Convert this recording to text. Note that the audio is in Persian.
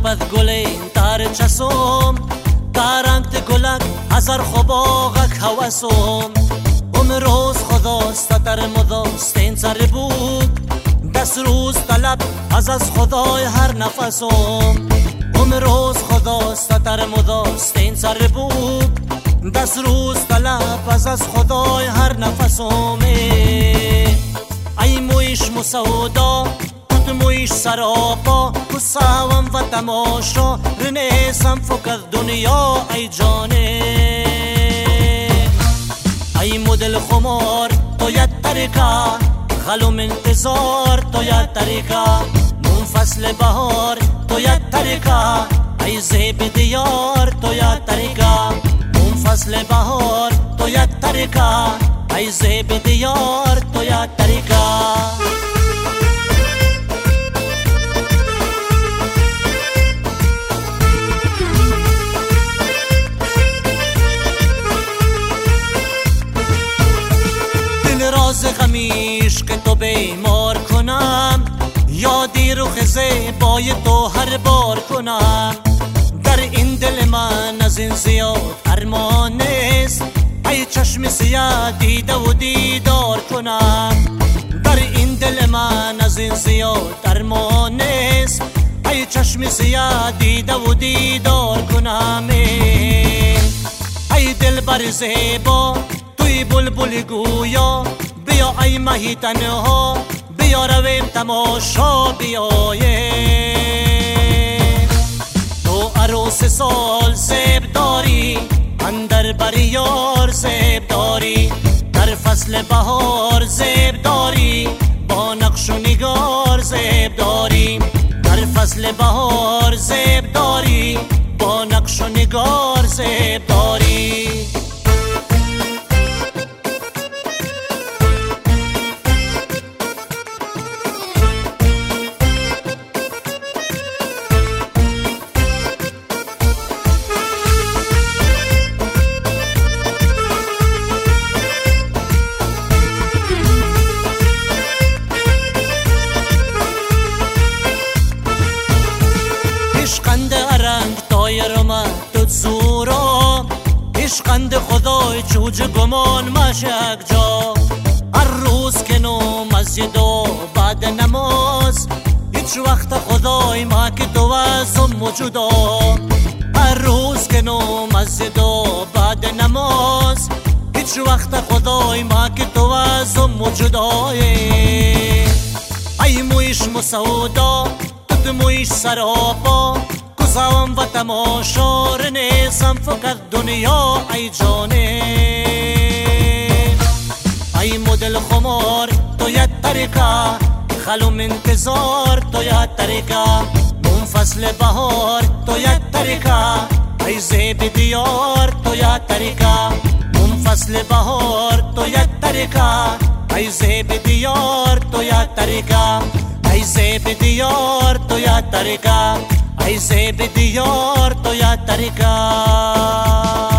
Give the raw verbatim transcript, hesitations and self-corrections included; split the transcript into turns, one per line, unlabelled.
بد گلین تر چسوم ترنگ گلک هزار خوباغک هوسوم امروز خداست تر مداست این سر بود دست روز طلب از از خدای هر نفسوم امروز خداست تر مداست این سر بود دست روز طلب از از خدای هر نفسوم ای مویش مسودا تو مویش سراپا کساوم و تماشا رنیسم فکر دنیا ای جانه ای مدل خمار تو ید طریقه خلوم انتظار تو ید طریقه نون فصل بهار تو ید طریقه ای زیب دیار تو ید طریقه نون فصل بهار تو ید طریقه ای زیب دیار تو ید طریقه راز غمیش که تو بیمار کنم یادی رخ زیبای تو هر بار کنم در این دل من از این زیاد ارمان نیست ای چشم سیاه دیده و دیدار کنم در این دل من از این زیاد ارمان نیست ای چشم سیاه دیده و دیدار کنم ای دل بر زیبا توی بلبل گویا بیا ای مهی تنها بیا رویم تماشا بیاییم تو عروس سال زیب داری اندر بر یار زیب داری در فصل بهار زیب داری با نقش و نگار زیب داری در فصل بهار زیب داری با نقش و نگار زیب داری عشقند ارنگ تایر ما تو زورا عشقند خدای چوج گمان مشک جا هر روز که نو مسجد و بعد نماز هیچ وقت خدای ما که تو ازم موجودا هر روز که نو مسجد و بعد نماز هیچ وقت خدای ما که تو ازم موجودا ای مویش مسودا تو مویش سراپا کساوم و تماشا رنیسم فکر دنیا ای جانه ای مدل خمار تو ید طریقه خلوم انتظار تو ید طریقه نون فصل بهار تو ید طریقه ای زیب دیار تو ید طریقه نون فصل بهار تو ید طریقه ای زیب دیار تو ید طریقه ای زیب دیار تو ید طریقه ای زیب دیار تو ید طریقه